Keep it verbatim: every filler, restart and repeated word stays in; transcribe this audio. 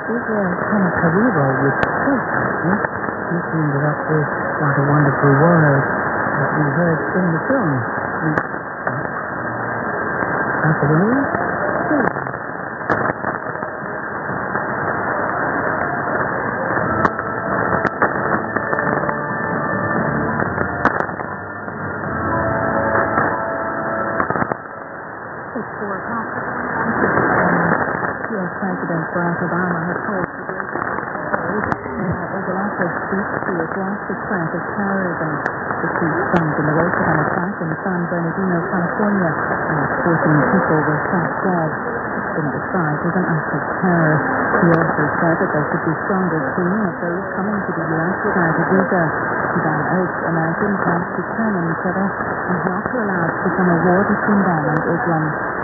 is a kind of Carrero with truth, huh? He teamed it up with What a Wonderful World that we heard in the film. Anthony? U S President Barack Obama has called in an overlapping speech to address the threat of terrorism. The speech comes in the wake of an attack in San Bernardino, California, in which fourteen people were shot dead. It's been described as an act of terror. He also said that there should be stronger screening of those coming to the U S without a visa. He then urged Americans not to turn on each other and not to allow it to become a war between them and Islam.